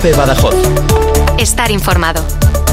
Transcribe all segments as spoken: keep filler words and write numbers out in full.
COPE Badajoz. Estar informado.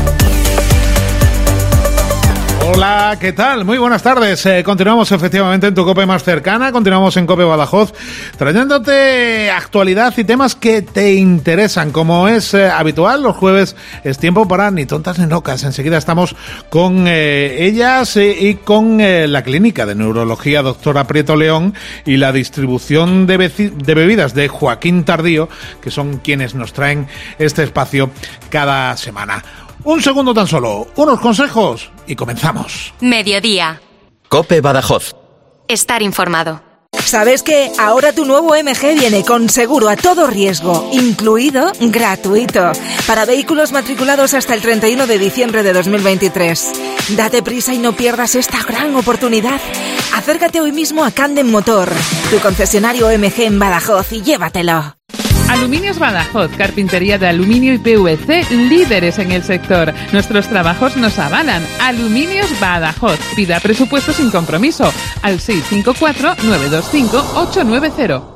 Hola, ¿qué tal? Muy buenas tardes. Eh, continuamos efectivamente en tu COPE más cercana, continuamos en COPE Badajoz, trayéndote actualidad y temas que te interesan. Como es eh, habitual, los jueves es tiempo para Ni Tontas ni Locas. Enseguida estamos con eh, ellas eh, y con eh, la Clínica de Neurología Doctora Prieto León y la distribución de, beci- de bebidas de Joaquín Tardío, que son quienes nos traen este espacio cada semana. Un segundo tan solo, unos consejos y comenzamos. Mediodía. COPE Badajoz. Estar informado. ¿Sabes que ahora tu nuevo M G viene con seguro a todo riesgo, incluido gratuito, para vehículos matriculados hasta el treinta y uno de diciembre de dos mil veintitrés? Date prisa y no pierdas esta gran oportunidad. Acércate hoy mismo a Candem Motor, tu concesionario M G en Badajoz, y llévatelo. Aluminios Badajoz, carpintería de aluminio y P V C, líderes en el sector. Nuestros trabajos nos avalan. Aluminios Badajoz. Pida presupuesto sin compromiso al seis cinco cuatro, nueve dos cinco, ocho nueve cero.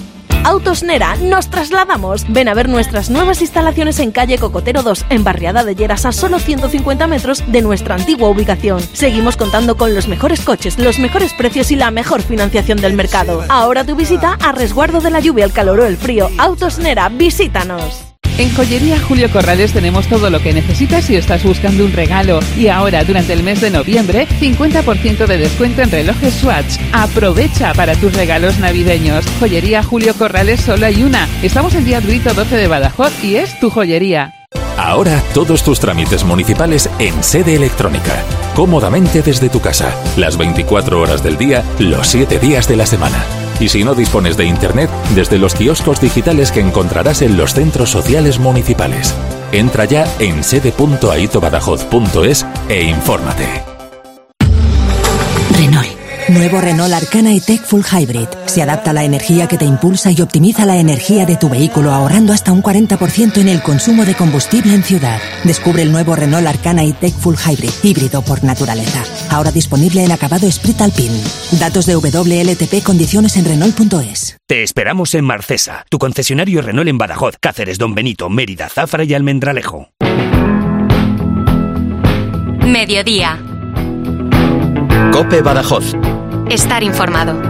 Autos Nera, nos trasladamos. Ven a ver nuestras nuevas instalaciones en calle Cocotero dos, en Barriada de Lleras, a solo ciento cincuenta metros de nuestra antigua ubicación. Seguimos contando con los mejores coches, los mejores precios y la mejor financiación del mercado. Ahora tu visita a resguardo de la lluvia, el calor o el frío. Autos Nera, visítanos. En Joyería Julio Corrales tenemos todo lo que necesitas si estás buscando un regalo. Y ahora, durante el mes de noviembre, cincuenta por ciento de descuento en relojes Swatch. Aprovecha para tus regalos navideños. Joyería Julio Corrales solo hay una. Estamos en Día Brito doce de Badajoz y es tu joyería. Ahora todos tus trámites municipales en Sede Electrónica. Cómodamente desde tu casa. Las veinticuatro horas del día, los siete días de la semana. Y si no dispones de internet, desde los kioscos digitales que encontrarás en los centros sociales municipales. Entra ya en sede punto aito badajoz punto es e infórmate. Renault. Nuevo Renault Arcana E-Tech Full Hybrid. Se adapta a la energía que te impulsa y optimiza la energía de tu vehículo, ahorrando hasta un cuarenta por ciento en el consumo de combustible en ciudad. Descubre el nuevo Renault Arcana E-Tech Full Hybrid, híbrido por naturaleza. Ahora disponible en acabado Sprit Alpine. Datos de W L T P, condiciones en Renault punto es. Te esperamos en Marcesa, tu concesionario Renault en Badajoz, Cáceres, Don Benito, Mérida, Zafra y Almendralejo. Mediodía. COPE Badajoz. Estar informado.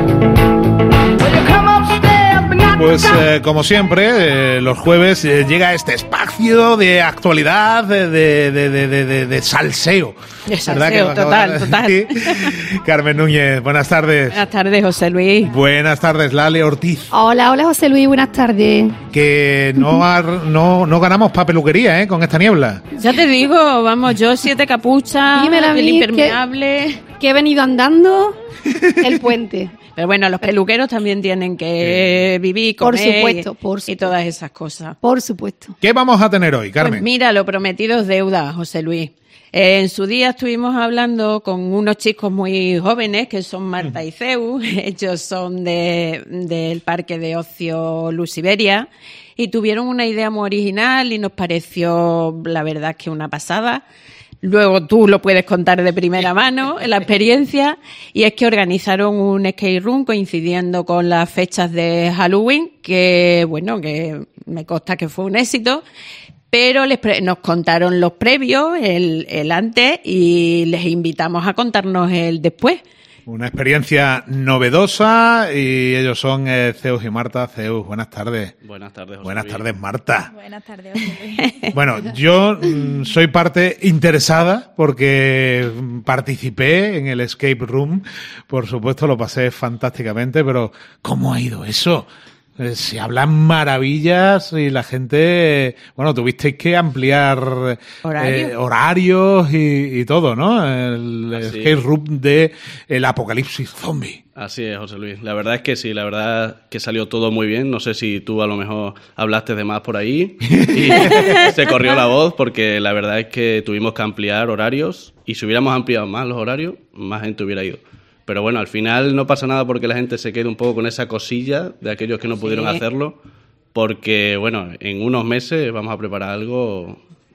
Pues eh, como siempre, eh, los jueves eh, llega este espacio de actualidad, de, de, de, de, de, de salseo. De salseo, total, total. Carmen Núñez, buenas tardes. Buenas tardes, José Luis. Buenas tardes, Lale Ortiz. Hola, hola, José Luis, buenas tardes. Que no, har, no, no ganamos pa' peluquería, ¿eh? Con esta niebla. Ya te digo, vamos, yo siete capuchas, el impermeable... Que, que he venido andando el puente. Pero bueno, los peluqueros también tienen que eh, vivir, comer por supuesto, por supuesto. Y todas esas cosas. Por supuesto. ¿Qué vamos a tener hoy, Carmen? Pues mira, lo prometido es deuda, José Luis. Eh, en su día estuvimos hablando con unos chicos muy jóvenes que son Marta y Zeus. Ellos son de del Parque de Ocio Luz Iberia y tuvieron una idea muy original y nos pareció, la verdad, que una pasada. Luego tú lo puedes contar de primera mano, la experiencia, y es que organizaron un skate room coincidiendo con las fechas de Halloween, que bueno, que me consta que fue un éxito, pero les pre- nos contaron los previos, el, el antes, y les invitamos a contarnos el después. Una experiencia novedosa y ellos son eh, Zeus y Marta. Zeus, buenas tardes. Buenas tardes, José Buenas Luis. tardes, Marta. Buenas tardes, José Luis. Bueno, yo mm, soy parte interesada porque participé en el escape room. Por supuesto, lo pasé fantásticamente, pero ¿cómo ha ido eso? Eh, se hablan maravillas y la gente... Bueno, tuvisteis que ampliar ¿Horario? eh, horarios y, y todo, ¿no? El Así escape es. room de el apocalipsis zombie. Así es, José Luis. La verdad es que sí, la verdad que salió todo muy bien. No sé si tú a lo mejor hablaste de más por ahí y se corrió la voz, porque la verdad es que tuvimos que ampliar horarios y si hubiéramos ampliado más los horarios, más gente hubiera ido. Pero bueno, al final no pasa nada porque la gente se quede un poco con esa cosilla de aquellos que no pudieron Sí. hacerlo, porque bueno, en unos meses vamos a preparar algo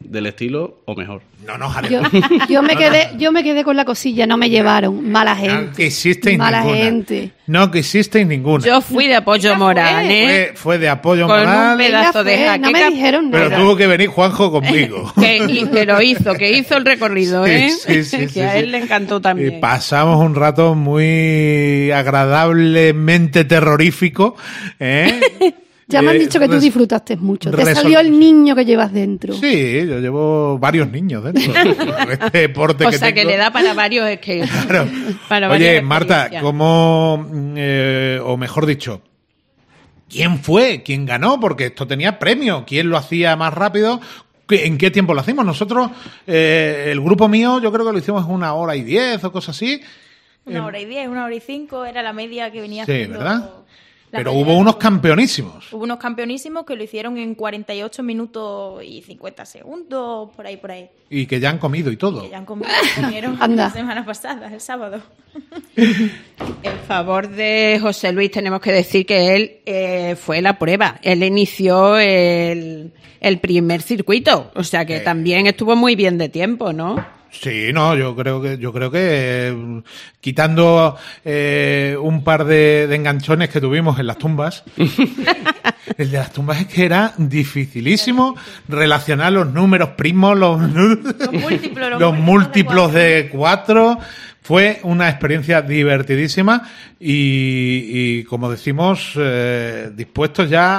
del estilo o mejor. No, no, Javier. Yo, yo me quedé, yo me quedé con la cosilla, no me llevaron. Mala gente. No quisisteis Mala ninguna. gente. No quisisteis ninguna. Yo fui de apoyo moral, ¿eh? Fue, fue de apoyo Con moral. un pedazo de jaqueca. No me dijeron Pero nada. tuvo que venir Juanjo conmigo. Que, y- que lo hizo, que hizo el recorrido, Sí, ¿eh? sí, sí, que sí, a sí. él le encantó Y también. pasamos un rato muy agradablemente terrorífico. ¿eh? Ya me han Eh, dicho que tú res- disfrutaste mucho. Te resol- salió el niño que llevas dentro. Sí, yo llevo varios niños dentro. Este deporte O que sea, que tengo. le da para varios skates. Claro. Para Oye, varias Marta, experiencias. ¿cómo, eh, o mejor dicho, quién fue? ¿Quién ganó? Porque esto tenía premio. ¿Quién lo hacía más rápido? ¿Qué- ¿En qué tiempo lo hacimos? Nosotros, eh, el grupo mío, yo creo que lo hicimos en una hora y diez o cosas así. Una hora y diez, una hora y cinco era la media que venía Sí, haciendo ¿verdad? la Pero media hubo de unos todo. campeonísimos. Hubo unos campeonísimos que lo hicieron en cuarenta y ocho minutos y cincuenta segundos, por ahí, por ahí. Y que ya han comido y todo. Que ya han comido, comieron Anda. la semana pasada, el sábado. En favor de José Luis tenemos que decir que él eh, fue la prueba. Él inició el, el primer circuito. O sea que Eh. también estuvo muy bien de tiempo, ¿no? Sí, no, yo creo que, yo creo que eh, quitando eh, un par de, de enganchones que tuvimos en las tumbas, el de las tumbas es que era dificilísimo relacionar los números primos, los, Los múltiplos, los los múltiplos múltiplos de cuatro. Fue una experiencia divertidísima y, y como decimos, eh, dispuestos ya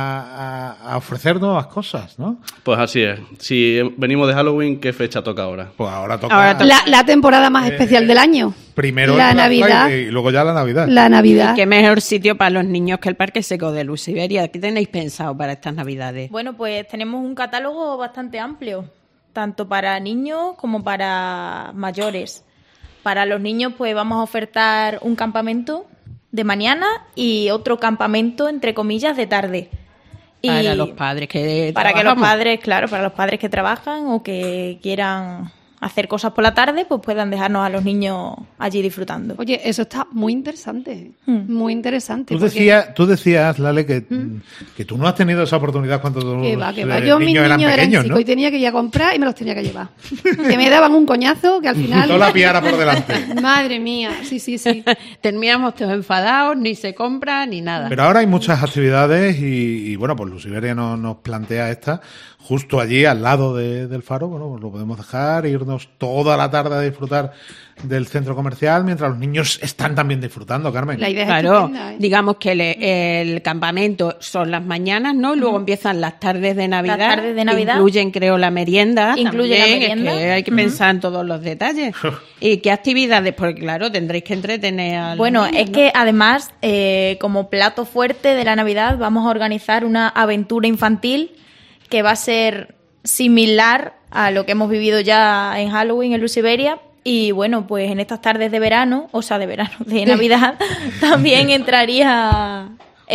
a, a- a ofrecer nuevas cosas, ¿no? Pues así es. Si venimos de Halloween, ¿qué fecha toca ahora? Pues ahora toca, Ahora toca. La, la temporada más especial del año. primero la el Black Navidad. Friday y luego ya la Navidad. La Navidad. Y qué mejor sitio para los niños que el Parque Seco de Luz Siberia. ¿Qué tenéis pensado para estas Navidades? Bueno, pues tenemos un catálogo bastante amplio, tanto para niños como para mayores. Para los niños, pues vamos a ofertar un campamento de mañana y otro campamento, entre comillas, de tarde. Y Para los padres que para que los trabajamos. padres, claro, para los padres que trabajan o que quieran hacer cosas por la tarde, pues puedan dejarnos a los niños allí disfrutando. Oye, eso está muy interesante. Hmm. Muy interesante. Tú porque- decías, tú decías, Lale, que, que tú no has tenido esa oportunidad cuando tus Que va, que va. eh, Yo, mis niños niños eran eran, pequeños, chicos ¿no? y tenía que ir a comprar y me los tenía que llevar. Que me daban un coñazo que al final... Toda la piara por delante. Madre mía, sí, sí, sí. Terminamos todos enfadados, ni se compra, ni nada. Pero ahora hay muchas actividades y, y, bueno, pues Luciberia nos, nos plantea esta justo allí al lado de- del faro. Bueno, pues lo podemos dejar, irnos toda la tarde a disfrutar del centro comercial mientras los niños están también disfrutando, Carmen. La idea es Claro, estupenda, ¿eh? digamos que le- el campamento son las mañanas, ¿no? Luego empiezan las tardes de Navidad. Las tardes de Navidad. Que incluyen, creo, la merienda. Incluye la también, es merienda. que hay que Ujú. pensar en todos los detalles. ¿Y qué actividades? Porque, claro, tendréis que entretener a los Bueno, niños, es ¿no? que además, eh, como plato fuerte de la Navidad, vamos a organizar una aventura infantil que va a ser similar a lo que hemos vivido ya en Halloween en Luciberia. Y bueno, pues en estas tardes de verano, o sea, de verano, de Navidad, también entraría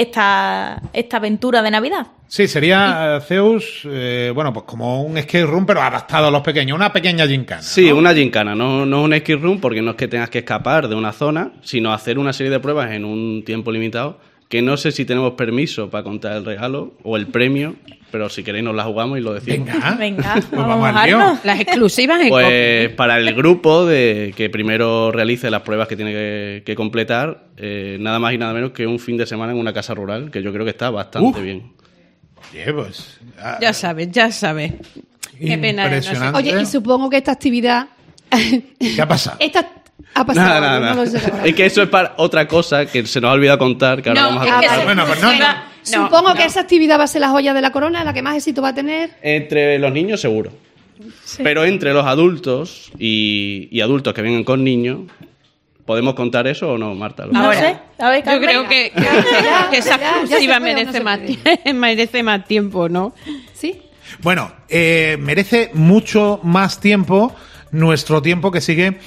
esta, esta aventura de Navidad. Sí, sería eh, Zeus, eh, bueno, pues como un skate room, pero adaptado a los pequeños, una pequeña gincana. Sí, una gincana, no, no un escape room, porque no es que tengas que escapar de una zona, sino hacer una serie de pruebas en un tiempo limitado, que no sé si tenemos permiso para contar el regalo o el premio, pero si queréis nos la jugamos y lo decimos. Venga, Venga, pues vamos, vamos a al lío. mojarnos. Las exclusivas en Pues para el grupo de que primero realice las pruebas que tiene que, que completar, eh, nada más y nada menos que un fin de semana en una casa rural, que yo creo que está bastante Uf. bien. Oye, pues, ah, Ya sabes, ya sabes. Qué pena. no sé. impresionante. Oye, y supongo que esta actividad... ¿Qué ha pasado? esta ha pasado. Nada, nada, algo, no nada. lo sé ahora. Es que eso es para otra cosa que se nos ha olvidado contar, que ahora No, vamos es a que contar. se- bueno, pues no, no. No, Supongo no. que esa actividad va a ser la joya de la corona, la que más éxito va a tener. Entre los niños seguro. Pero entre los adultos y, y adultos que vengan con niños, ¿podemos contar eso o no, Marta? No Ahora, sé. A ver, Yo Carmen. creo que, que- Ya, que esa ya, ya se exclusiva puede o no merece, se más, puede. tie- merece más tiempo, ¿no? ¿Sí? Bueno, eh, merece mucho más tiempo nuestro tiempo que sigue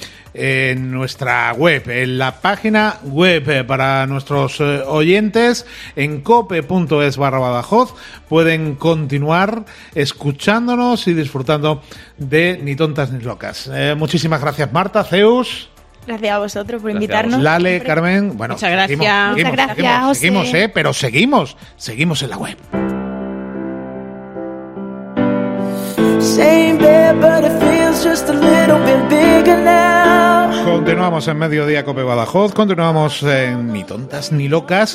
en nuestra web, en la página web eh, para nuestros eh, oyentes en cope.es barra Badajoz. Pueden continuar escuchándonos y disfrutando de Ni Tontas ni Locas. Eh, muchísimas gracias, Marta, Zeus, Gracias a vosotros por Gracias a invitarnos. Lale, Siempre. Carmen. Bueno, Muchas gracias. seguimos, seguimos, Muchas gracias, seguimos, José. seguimos, eh, pero seguimos, seguimos en la web. Say world's just a little bit bigger now. Continuamos en Mediodía Cope Badajoz, continuamos en Ni Tontas ni Locas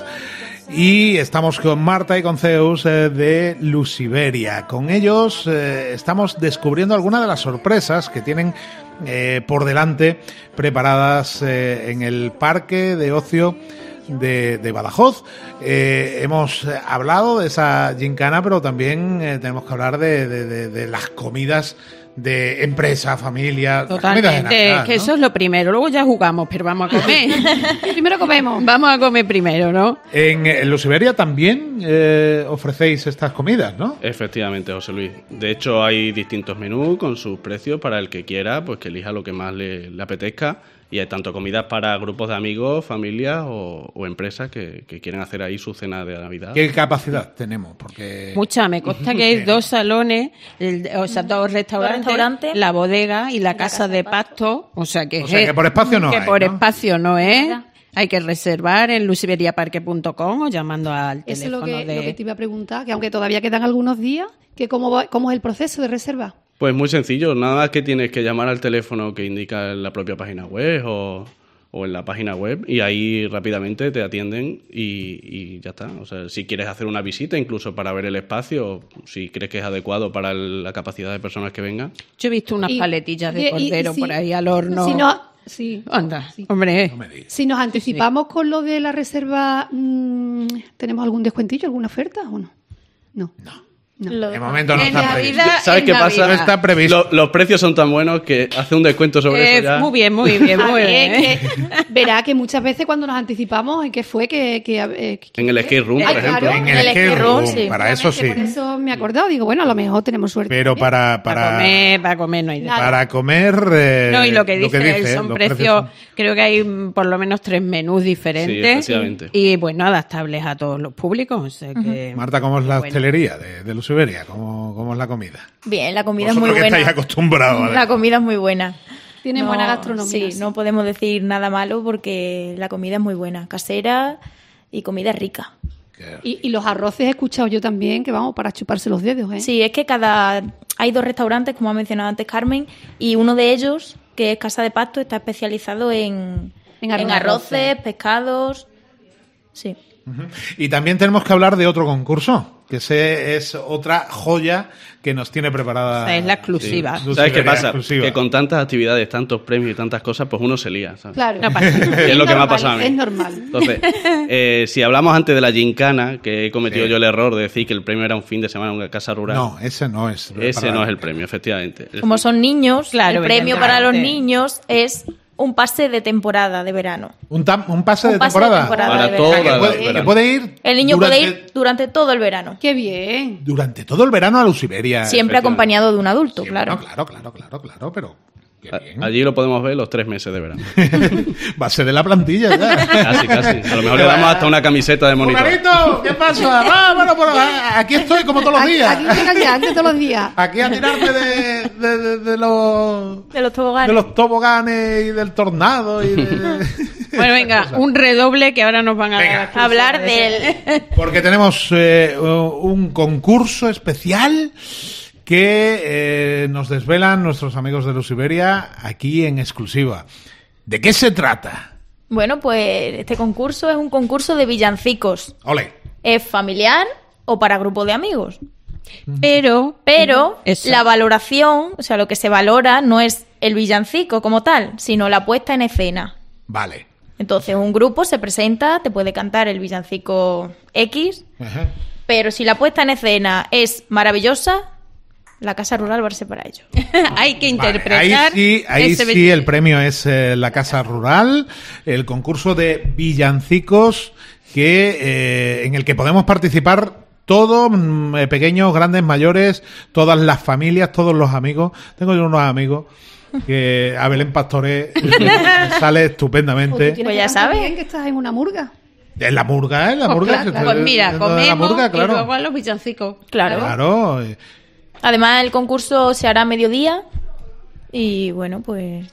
y estamos con Marta y con Zeus eh, de Lusiberia. Con ellos eh, estamos descubriendo algunas de las sorpresas que tienen eh, por delante preparadas eh, en el parque de ocio de, de Badajoz. Eh, hemos hablado de esa gincana, pero también eh, tenemos que hablar de, de, de, de las comidas de empresa, familia. Totalmente, Navidad, que ¿no? Eso es lo primero. Luego ya jugamos, pero vamos a comer. Primero comemos. Vamos a comer primero, ¿no? En, en Lusiberia también eh, ofrecéis estas comidas, ¿no? Efectivamente, José Luis. De hecho, hay distintos menús con sus precios para el que quiera, pues que elija lo que más le, le apetezca. Y hay tanto comidas para grupos de amigos, familias o, o empresas que, que quieren hacer ahí su cena de Navidad. ¿Qué capacidad tenemos? Porque mucha, me consta que hay dos salones, el, o sea, dos restaurantes, dos restaurantes, la bodega y la, la casa, casa de pasto. O sea que, o sea, es, que por espacio no que hay, por ¿no? espacio no es. Hay que reservar en luciberiaparque punto com o llamando al Eso teléfono. Eso es lo que, de... lo que te iba a preguntar, que aunque todavía quedan algunos días, que cómo, va, cómo es el proceso de reserva. Pues muy sencillo, nada más que tienes que llamar al teléfono que indica en la propia página web o... o en la página web y ahí rápidamente te atienden y, y ya está. O sea, si quieres hacer una visita incluso para ver el espacio, si crees que es adecuado para el, la capacidad de personas que vengan. Yo he visto unas y, paletillas de y, cordero y, y, por ahí al horno. Si no, sí. Anda, sí. hombre. No si nos anticipamos sí. con lo de la reserva, mmm, ¿tenemos algún descuentillo, alguna oferta o no? No. No. No. De momento no en está Navidad, previsto. ¿Sabes qué Navidad. pasa? No está previsto. Lo, los precios son tan buenos que hace un descuento sobre eh, eso ya. Muy bien, muy bien, muy bien. Es que, verá que muchas veces cuando nos anticipamos, ¿en qué fue? Que, que, eh, que en el skate room, por eh, ejemplo. Claro, en el, el skate room, room sí. Para eso sí. Por eso me he acordado, digo, bueno, a lo mejor tenemos suerte. Pero para... Para, para comer, para comer no hay de Para comer... Eh, no, y lo que dice, lo que dice son los precios, precios son... creo que hay por lo menos tres menús diferentes. Sí, efectivamente. Y bueno, adaptables a todos los públicos. O sea que, uh-huh. Marta, ¿cómo es la bueno. hostelería de, de Lusiberia? ¿Cómo, ¿Cómo es la comida? Bien, la comida Vosotros es muy que buena. estáis acostumbrados. La comida es muy buena. Tiene no, buena gastronomía. Sí, sí, no podemos decir nada malo porque la comida es muy buena, casera y comida rica. Y, y los arroces he escuchado yo también, que vamos, para chuparse los dedos, ¿eh? Sí, es que cada hay dos restaurantes, como ha mencionado antes Carmen, y uno de ellos, que es Casa de Pasto, está especializado en, en, arroz, en arroces, pescados. Sí. Uh-huh. Y también tenemos que hablar de otro concurso, que ese es otra joya que nos tiene preparada. Esa es la exclusiva. Sí. ¿Sabes qué pasa? Exclusiva. Que con tantas actividades, tantos premios y tantas cosas, pues uno se lía, ¿sabes? Claro. No pasa. Es, es lo normal, que me ha pasado a mí. Es normal. Entonces, eh, si hablamos antes de la gincana, que he cometido sí. yo el error de decir que el premio era un fin de semana en una casa rural. No, ese no es. Ese no es el premio, efectivamente. Como son niños, claro, el premio para los niños es un pase de temporada de verano. ¿Un, tam- un pase, un de, pase temporada? de temporada? Para de toda verano. la puede, que puede ir. El niño durante, puede ir durante todo el verano. ¡Qué bien! Durante todo el verano a Lusiberia. Siempre acompañado de un adulto, sí, claro. Bueno, claro, claro, claro, claro, pero... Qué bien. Allí lo podemos ver los tres meses de verano. Base de la plantilla ya. Casi, casi. A lo mejor le damos hasta una camiseta de monitor. ¡Fulanito! ¿Qué pasa? Ah, bueno, pues aquí estoy como todos los días. Aquí llegan ya, antes todos los días. Aquí a tirarme de, de, de, de los... De los toboganes. De los toboganes y del tornado y de... Bueno, venga, un redoble que ahora nos van a venga, dar hablar del... Porque tenemos eh, un concurso especial que eh, nos desvelan nuestros amigos de Lusiberia aquí en exclusiva. ¿De qué se trata? Bueno, pues este concurso es un concurso de villancicos. Ole. Es familiar o para grupo de amigos. Pero, pero eso. La valoración, o sea, lo que se valora no es el villancico como tal, sino la puesta en escena. Vale. Entonces, un grupo se presenta, te puede cantar el villancico X, Ajá. pero si la puesta en escena es maravillosa, la Casa Rural va a ser para ello. Hay que interpretar. Vale, ahí sí, ahí ese sí el premio es eh, la Casa Rural, el concurso de villancicos que eh, en el que podemos participar todos, mm, pequeños, grandes, mayores, todas las familias, todos los amigos. Tengo yo unos amigos que a Belén Pastore sale estupendamente. Pues ya sabes que estás en una murga. En la murga, ¿eh? La pues murga. Claro, claro. Pues mira, la comemos murga, claro. y luego a los villancicos. Claro. Claro. Además, el concurso se hará a mediodía y, bueno, pues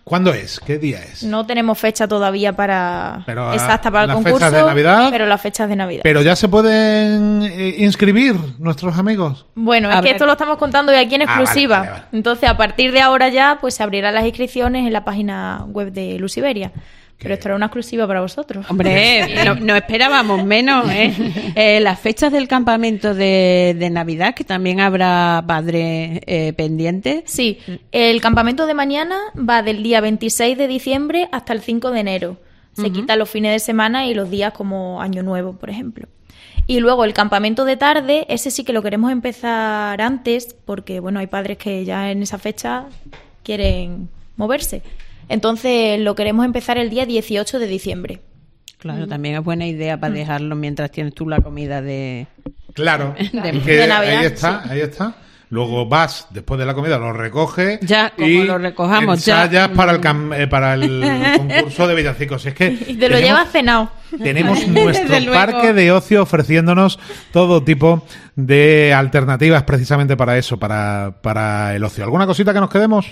¿Cuándo es? ¿Qué día es? No tenemos fecha todavía para pero, exacta para el las concurso, fechas de Navidad, pero las fechas de Navidad. Pero ya se pueden eh, inscribir nuestros amigos. Bueno, es A que ver. esto lo estamos contando hoy aquí en Ah, exclusiva. vale, vale, vale. Entonces, a partir de ahora ya, pues se abrirán las inscripciones en la página web de Luciberia. Pero esto era una exclusiva para vosotros. Hombre, no, no esperábamos menos, ¿eh? Eh, las fechas del campamento de, de Navidad, que también habrá padres eh, pendientes. Sí, el campamento de mañana va del día veintiséis de diciembre hasta el cinco de enero. Se Ujú. quitan los fines de semana y los días como Año Nuevo, por ejemplo. Y luego el campamento de tarde, ese sí que lo queremos empezar antes, porque bueno, hay padres que ya en esa fecha quieren moverse. Entonces lo queremos empezar el día dieciocho de diciembre. Claro, también es buena idea para dejarlo mientras tienes tú la comida de... Claro, de, y que de Navidad. ahí está, ahí está. Luego vas, después de la comida, lo recoges. Ya, como y lo recojamos, ya. ensayas para el, cam- eh, para el concurso de villancicos. Es que Y te lo tenemos- llevas cenado. Tenemos nuestro Desde luego. parque de ocio ofreciéndonos todo tipo de alternativas precisamente para eso, para, para el ocio. ¿Alguna cosita que nos quedemos?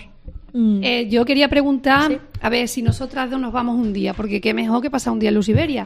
Eh, yo quería preguntar, a ver, si nosotras dos nos vamos un día, porque qué mejor que pasar un día en Luciberia.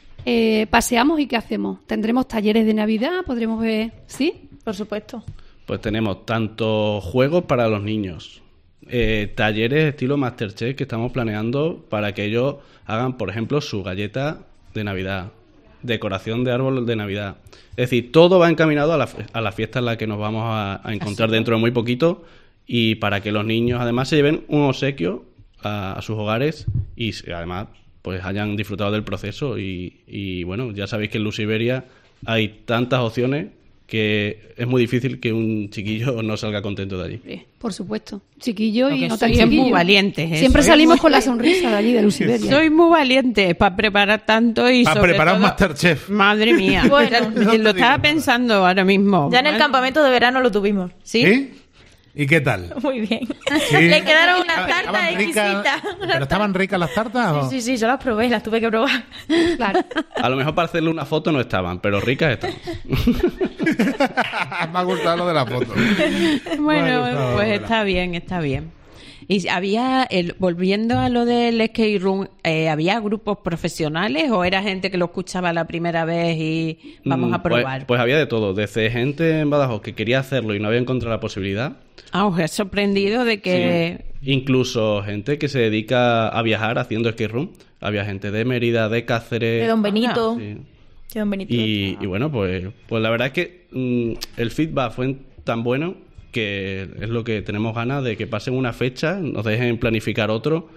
Eh, ¿Paseamos y qué hacemos? ¿Tendremos talleres de Navidad? ¿Podremos ver? ¿Sí? Por supuesto. Pues tenemos tanto juegos para los niños, eh, talleres estilo Masterchef que estamos planeando para que ellos hagan, por ejemplo, su galleta de Navidad, decoración de árbol de Navidad. Es decir, todo va encaminado a la, a la fiesta en la que nos vamos a, a encontrar dentro de muy poquito, y para que los niños además se lleven un obsequio a, a sus hogares y se- además pues hayan disfrutado del proceso. Y, y bueno, ya sabéis que en Luciberia hay tantas opciones que es muy difícil que un chiquillo no salga contento de allí. Por supuesto. Chiquillo y Porque no tan sois chiquillo. muy valientes, ¿eh? Siempre Sois salimos muy- con la sonrisa de allí de Luciberia. Soy muy valiente para preparar tanto y Para sobre preparar un todo- Masterchef. Madre mía. Bueno. lo, lo estaba pensando ahora mismo. Ya en el campamento de verano lo tuvimos. ¿Sí? ¿Y qué tal? Muy bien. Sí. Le quedaron unas Estaban tartas ricas- exquisitas. ¿Pero estaban ricas las tartas? o? Sí, sí, sí, yo las probé, las tuve que probar. Claro. A lo mejor para hacerle una foto no estaban, pero ricas estaban. Me ha gustado lo de la foto. Bueno, Me ha gustado, pues la verdad. está bien, está bien. Y había, el, volviendo a lo del skate room, eh, ¿había grupos profesionales o era gente que lo escuchaba la primera vez y vamos Mm, a probar? Pues, pues había de todo, desde gente en Badajoz que quería hacerlo y no había encontrado la posibilidad, Ah, os he sorprendido de que... incluso gente que se dedica a viajar haciendo skate room. Había gente de Mérida, de Cáceres. De Don Benito. Sí. De Don Benito. Y, y bueno, pues, pues la verdad es que mm, el feedback fue tan bueno que es lo que tenemos ganas de que pasen una fecha, nos dejen planificar otro,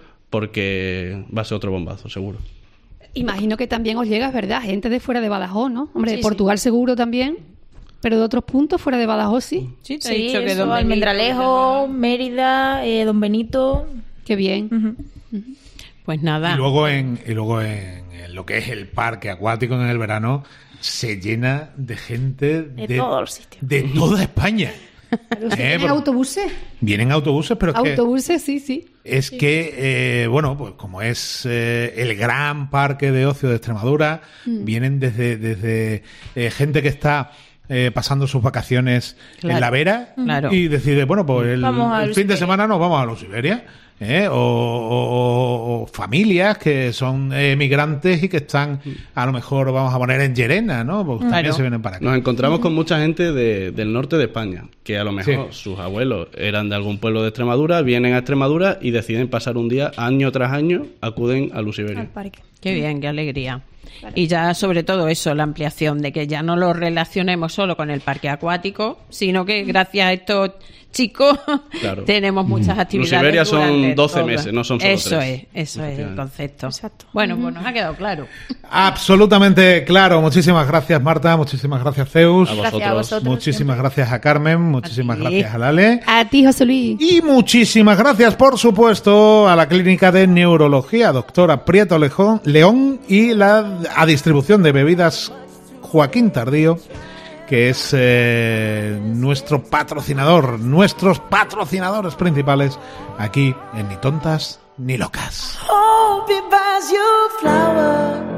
porque va a ser otro bombazo, seguro. Imagino que también os llega, es verdad, gente de fuera de Badajoz, ¿no? Hombre, Sí, de Portugal seguro también, pero de otros puntos fuera de Badajoz sí. Sí, te he Sí, dicho que eso, Don Benito, Almendralejo, Mérida, eh, Don Benito. Qué bien. Ujú. Pues nada. Y luego, en, y luego en, en lo que es el parque acuático en el verano, se llena de gente de, De todos los sitios. de toda España. Eh, ¿Vienen por- autobuses? vienen autobuses, pero es que, Autobuses, sí, sí. es que eh, bueno, pues como es eh, el gran parque de ocio de Extremadura, Mm. vienen desde, desde eh, gente que está eh, pasando sus vacaciones Claro. en la Vera Claro. y decide, bueno, pues el, Vamos a el fin de Luciberia. semana nos vamos a Luciberia. ¿eh? O, o- o familias que son eh, migrantes y que están, a lo mejor vamos a poner en Llerena, ¿no? Pues también Claro. se vienen para acá. Nos encontramos con mucha gente de- del norte de España, que a lo mejor Sí. sus abuelos eran de algún pueblo de Extremadura, vienen a Extremadura y deciden pasar un día, año tras año, acuden a Luciberia. Al parque. Qué bien, qué alegría. Y ya sobre todo eso, la ampliación de que ya no lo relacionemos solo con el parque acuático, sino que gracias a estos chicos Claro. tenemos muchas actividades. Luciberia son durante doce todo. meses, no son solo Eso tres. es, eso es el Efectivamente. concepto. Exacto. Bueno, pues nos ha quedado claro. Absolutamente claro. Muchísimas gracias, Marta. Muchísimas gracias, Zeus. A Gracias a vosotros. Muchísimas gracias a Carmen. Muchísimas A ti. gracias a Lale. A ti, José Luis. Y muchísimas gracias, por supuesto, a la Clínica de Neurología, doctora Prieto Lejón- León, y la a distribución de bebidas Joaquín Tardío, que es eh, nuestro patrocinador, nuestros patrocinadores principales aquí en Ni Tontas ni Locas. Hope it buys you flowers.